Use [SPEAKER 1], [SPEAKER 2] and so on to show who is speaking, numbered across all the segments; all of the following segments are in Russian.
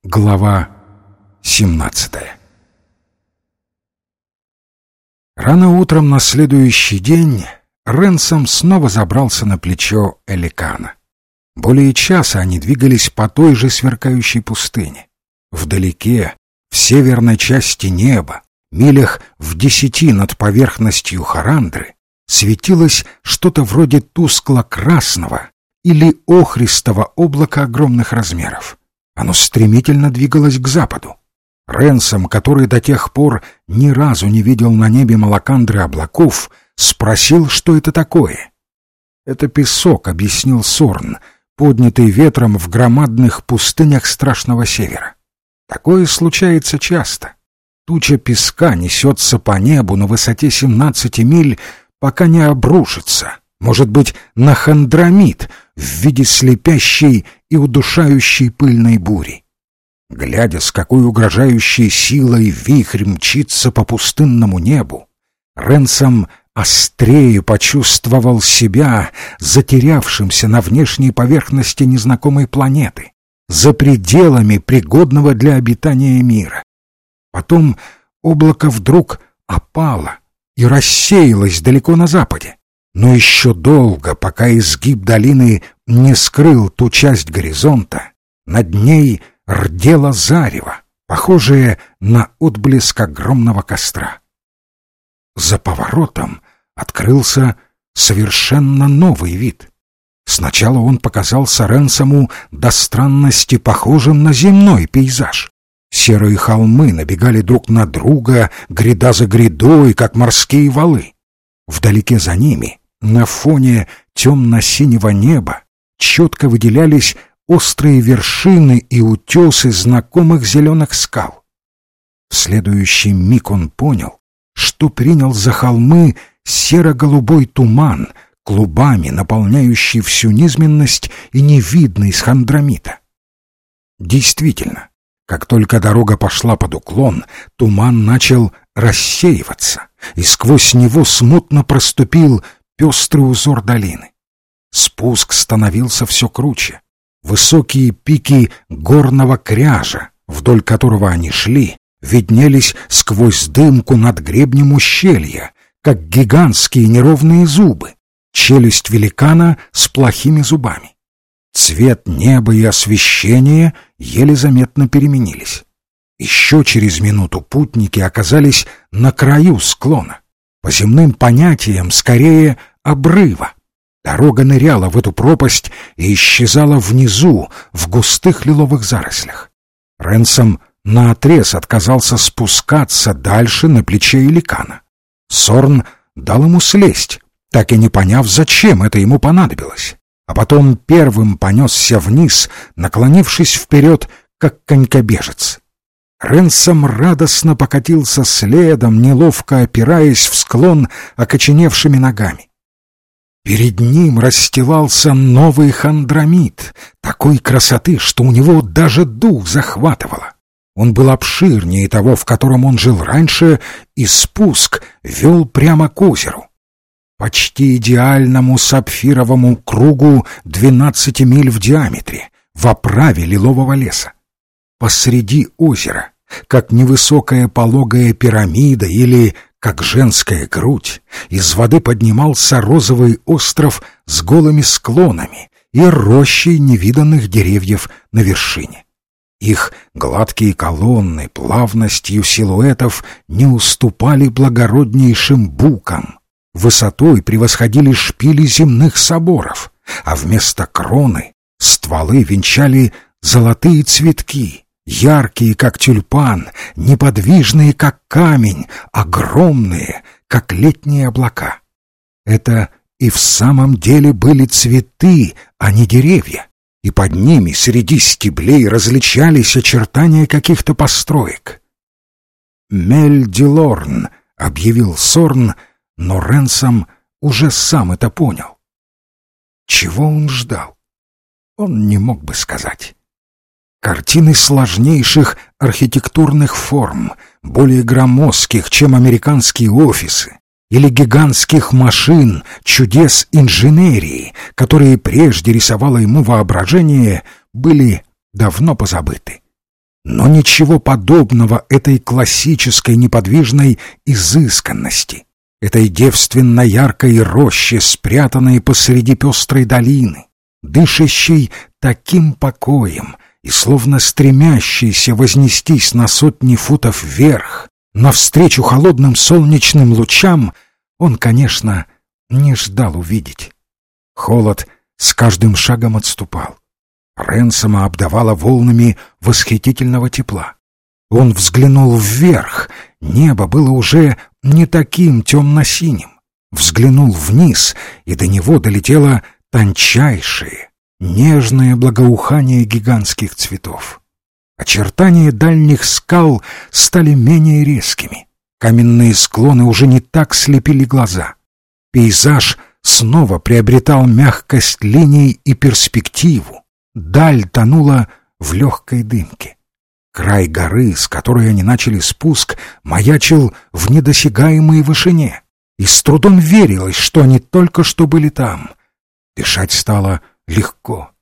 [SPEAKER 1] Глава 17. Рано утром на следующий день Ренсом снова забрался на плечо Эликана. Более часа они двигались по той же сверкающей пустыне. Вдалеке, в северной части неба, милях в 10 над поверхностью Харандры, светилось что-то вроде тускло-красного или охристого облака огромных размеров. Оно стремительно двигалось к западу. Ренсом, который до тех пор ни разу не видел на небе Малакандры облаков, спросил, что это такое. «Это песок», — объяснил Сорн, поднятый ветром в громадных пустынях страшного севера. Такое случается часто. Туча песка несется по небу на высоте 17 миль, пока не обрушится, может быть, на Хандрамит в виде слепящей и удушающей пыльной бури. Глядя, с какой угрожающей силой вихрь мчится по пустынному небу, Ренсом острее почувствовал себя затерявшимся на внешней поверхности незнакомой планеты, за пределами пригодного для обитания мира. Потом облако вдруг опало и рассеялось далеко на западе. Но еще долго, пока изгиб долины не скрыл ту часть горизонта, над ней рдело зарево, похожее на отблеск огромного костра. За поворотом открылся совершенно новый вид. Сначала он показался Ренсому до странности похожим на земной пейзаж. Серые холмы набегали друг на друга, гряда за грядой, как морские валы. Вдалеке за ними, на фоне темно-синего неба, четко выделялись острые вершины и утесы знакомых зеленых скал. В следующий миг он понял, что принял за холмы серо-голубой туман, клубами наполняющий всю низменность и невидный с Хандрамита. Действительно, как только дорога пошла под уклон, туман начал рассеиваться, и сквозь него смутно проступил пестрый узор долины. Спуск становился все круче. Высокие пики горного кряжа, вдоль которого они шли, виднелись сквозь дымку над гребнем ущелья, как гигантские неровные зубы, челюсть великана с плохими зубами. Цвет неба и освещение еле заметно переменились. Еще через минуту путники оказались на краю склона, по земным понятиям скорее обрыва. Дорога ныряла в эту пропасть и исчезала внизу, в густых лиловых зарослях. Ренсом наотрез отказался спускаться дальше на плече Эликана. Сорн дал ему слезть, так и не поняв, зачем это ему понадобилось, а потом первым понесся вниз, наклонившись вперед, как конькобежец. Ренсом радостно покатился следом, неловко опираясь в склон окоченевшими ногами. Перед ним расстилался новый Хандрамит, такой красоты, что у него даже дух захватывало. Он был обширнее того, в котором он жил раньше, и спуск вел прямо к озеру. Почти идеальному сапфировому кругу 12 миль в диаметре, в оправе лилового леса. Посреди озера, как невысокая пологая пирамида или как женская грудь, из воды поднимался розовый остров с голыми склонами и рощей невиданных деревьев на вершине. Их гладкие колонны плавностью силуэтов не уступали благороднейшим букам, высотой превосходили шпили земных соборов, а вместо кроны стволы венчали золотые цветки, яркие, как тюльпан, неподвижные, как камень, огромные, как летние облака. Это и в самом деле были цветы, а не деревья, и под ними среди стеблей различались очертания каких-то построек. «Мель-ди-Лорн», — объявил Сорн, но Ренсом уже сам это понял. Чего он ждал? Он не мог бы сказать. Картины сложнейших архитектурных форм, более громоздких, чем американские офисы, или гигантских машин, чудес инженерии, которые прежде рисовало ему воображение, были давно позабыты. но ничего подобного этой классической неподвижной изысканности, этой девственно яркой роще, спрятанной посреди пестрой долины, дышащей таким покоем и словно стремящейся вознестись на сотни футов вверх, навстречу холодным солнечным лучам, он, конечно, не ждал увидеть. Холод с каждым шагом отступал. Ренсома обдавало волнами восхитительного тепла. Он взглянул вверх, небо было уже не таким темно-синим. Взглянул вниз, и до него долетело тончайшее, нежное благоухание гигантских цветов. Очертания дальних скал стали менее резкими. Каменные склоны уже не так слепили глаза. Пейзаж снова приобретал мягкость линий и перспективу. Даль тонула в легкой дымке. Край горы, с которой они начали спуск, маячил в недосягаемой вышине, и с трудом верилось, что они только что были там. Дышать стало легко.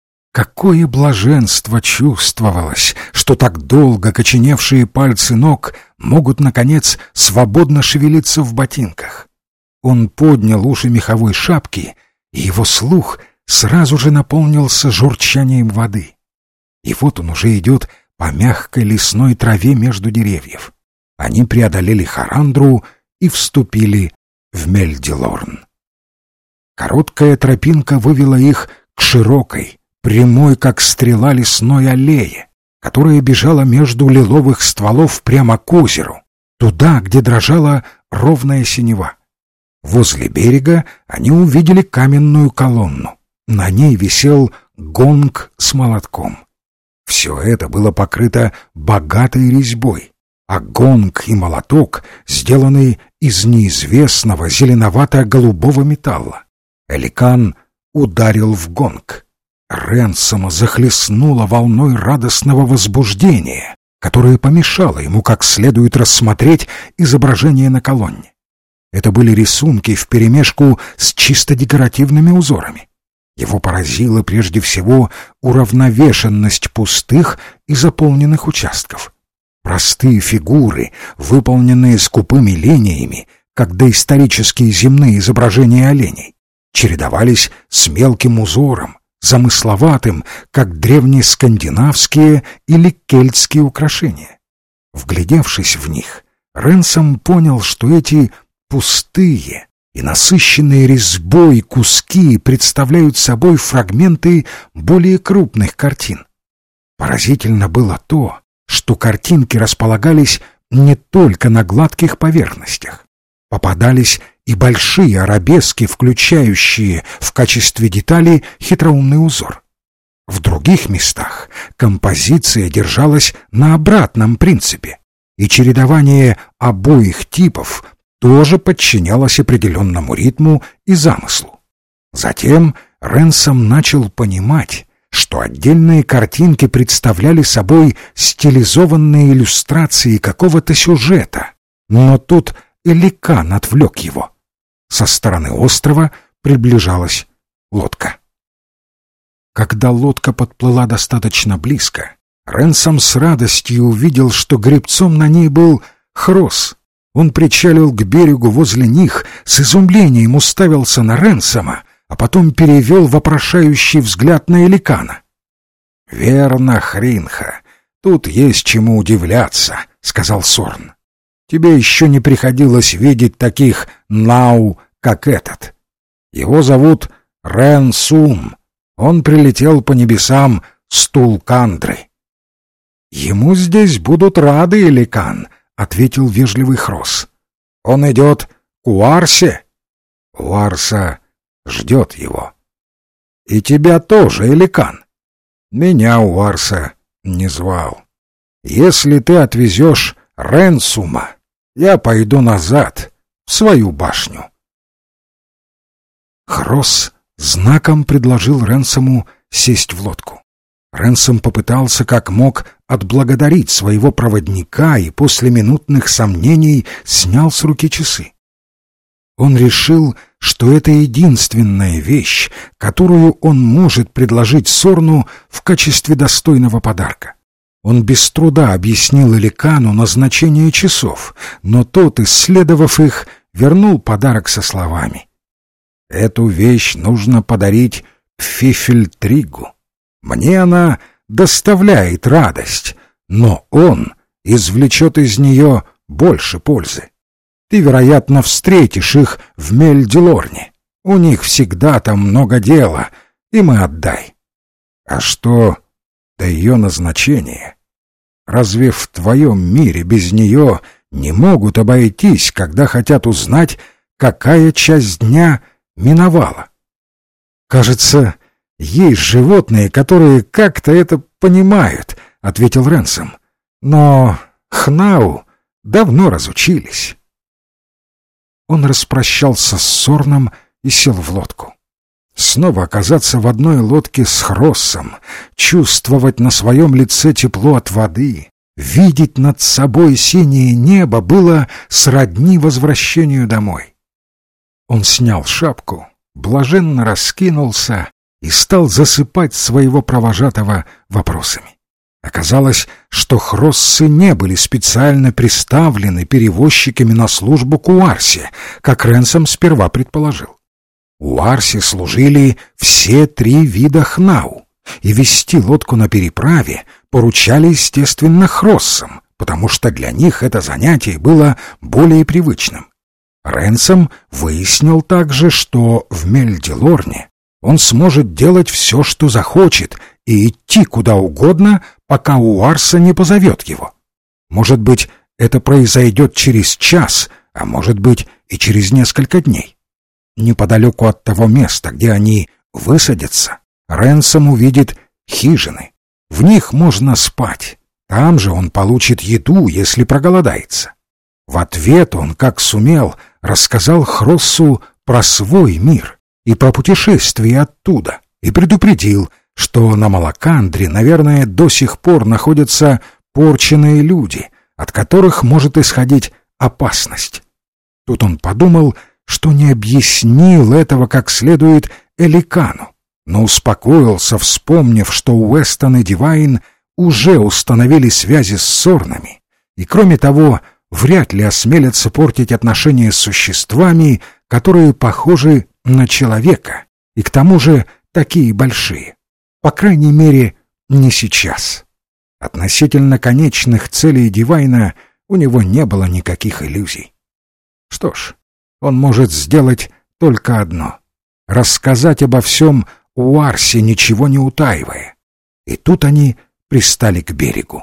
[SPEAKER 1] Какое блаженство чувствовалось, что так долго коченевшие пальцы ног могут, наконец, свободно шевелиться в ботинках. Он поднял уши меховой шапки, и его слух сразу же наполнился журчанием воды. И вот он уже идет по мягкой лесной траве между деревьев. Они преодолели Харандру и вступили в Мельдилорн. Короткая тропинка вывела их к широкой, прямой, как стрела, лесной аллее, которая бежала между лиловых стволов прямо к озеру, туда, где дрожала ровная синева. Возле берега они увидели каменную колонну. На ней висел гонг с молотком. Все это было покрыто богатой резьбой, а гонг и молоток сделаны из неизвестного зеленовато-голубого металла. Эликан ударил в гонг. Ренсома захлестнула волной радостного возбуждения, которое помешало ему как следует рассмотреть изображение на колонне. Это были рисунки вперемешку с чисто декоративными узорами. Его поразила прежде всего уравновешенность пустых и заполненных участков. Простые фигуры, выполненные скупыми линиями, как доисторические земные изображения оленей, чередовались с мелким узором, замысловатым, как древнескандинавские или кельтские украшения. Вглядевшись в них, Ренсом понял, что эти пустые и насыщенные резьбой куски представляют собой фрагменты более крупных картин. Поразительно было то, что картинки располагались не только на гладких поверхностях. Попадались и большие арабески, включающие в качестве детали хитроумный узор. В других местах композиция держалась на обратном принципе, и чередование обоих типов тоже подчинялось определенному ритму и замыслу. Затем Ренсом начал понимать, что отдельные картинки представляли собой стилизованные иллюстрации какого-то сюжета, но тут Эликан отвлек его. Со стороны острова приближалась лодка. Когда лодка подплыла достаточно близко, Ренсом с радостью увидел, что гребцом на ней был Хрос. Он причалил к берегу возле них, с изумлением уставился на Ренсома, а потом перевел вопрошающий взгляд на Эликана. «Верно, Хринха, тут есть чему удивляться», — сказал Сорн. «Тебе еще не приходилось видеть таких нау, как этот. Его зовут Рен-Сум. Он прилетел по небесам с Тулкандры». «Ему здесь будут рады, Эликан», — ответил вежливый Хрос. «Он идет к Уарсе?» «Уарса ждет его». «И тебя тоже, Эликан?» «Меня Уарса не звал. Если ты отвезешь Ренсума, я пойду назад, в свою башню». Хрос знаком предложил Ренсому сесть в лодку. Ренсом попытался как мог отблагодарить своего проводника и после минутных сомнений снял с руки часы. Он решил, что это единственная вещь, которую он может предложить Сорну в качестве достойного подарка. Он без труда объяснил Эликану назначение часов, но тот, исследовав их, вернул подарок со словами: «Эту вещь нужно подарить Пфифельтригу. Мне она доставляет радость, но он извлечет из нее больше пользы. Ты, вероятно, встретишь их в Мельдилорне. У них всегда там много дела, им и отдай. А что до ее назначения? Разве в твоем мире без нее не могут обойтись, когда хотят узнать, какая часть дня миновала? Кажется, есть животные, которые как-то это понимают, — ответил Ренсом. Но Хнау давно разучились». Он распрощался с Сорном и сел в лодку. Снова оказаться в одной лодке с Хроссом, чувствовать на своем лице тепло от воды, видеть над собой синее небо было сродни возвращению домой. Он снял шапку, блаженно раскинулся и стал засыпать своего провожатого вопросами. Оказалось, что Хроссы не были специально приставлены перевозчиками на службу к Уарсе, как Ренсом сперва предположил. Уарсе служили все 3 вида Хнау, и вести лодку на переправе поручали, естественно, Хроссам, потому что для них это занятие было более привычным. Ренсом выяснил также, что в Мельдилорне он сможет делать все, что захочет, и идти куда угодно, пока Уарса не позовет его. Может быть, это произойдет через час, а может быть и через несколько дней. Неподалеку от того места, где они высадятся, Ренсом увидит хижины. В них можно спать. Там же он получит еду, если проголодается. В ответ он, как сумел, рассказал Хроссу про свой мир и про путешествие оттуда, и предупредил, что на Малакандре, наверное, до сих пор находятся порченные люди, от которых может исходить опасность. Тут он подумал, что не объяснил этого как следует Эликану, но успокоился, вспомнив, что Уэстон и Дивайн уже установили связи с Сорнами, и, кроме того, вряд ли осмелятся портить отношения с существами, которые похожи на человека, и к тому же такие большие. По крайней мере, не сейчас. Относительно конечных целей Дивайна у него не было никаких иллюзий. Что ж, он может сделать только одно — рассказать обо всем Уарсе, ничего не утаивая. И тут они пристали к берегу.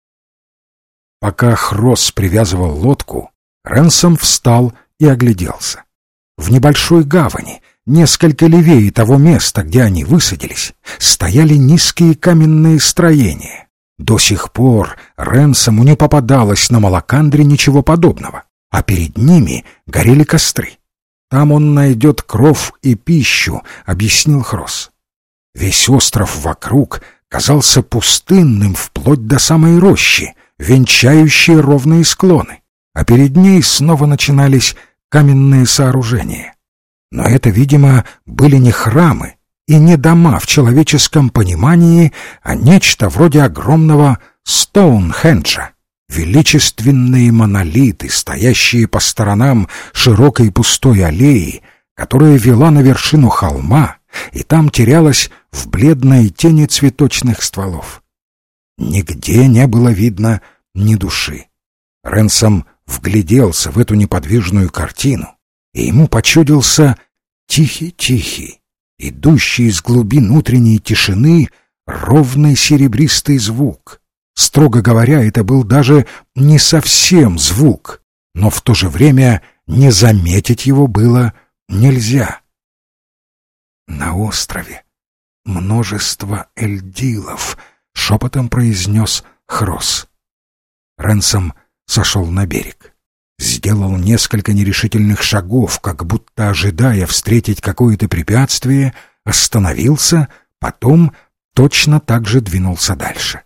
[SPEAKER 1] Пока Хросс привязывал лодку, Ренсом встал и огляделся. В небольшой гавани, несколько левее того места, где они высадились, стояли низкие каменные строения. До сих пор Ренсому не попадалось на Малакандре ничего подобного, а перед ними горели костры. «Там он найдет кров и пищу», — объяснил Хросс. Весь остров вокруг казался пустынным вплоть до самой рощи, венчающей ровные склоны, а перед ней снова начинались каменные сооружения. Но это, видимо, были не храмы и не дома в человеческом понимании, а нечто вроде огромного Стоунхенджа. Величественные монолиты, стоящие по сторонам широкой пустой аллеи, которая вела на вершину холма, и там терялась в бледной тени цветочных стволов. Нигде не было видно ни души. Ренсом вгляделся в эту неподвижную картину, и ему почудился тихий, идущий из глубин утренней тишины ровный серебристый звук. Строго говоря, это был даже не совсем звук, но в то же время не заметить его было нельзя. «На острове множество эльдилов», — шепотом произнес Хросс. Ренсом сошел на берег. Сделал несколько нерешительных шагов, как будто ожидая встретить какое-то препятствие, остановился, потом точно так же двинулся дальше.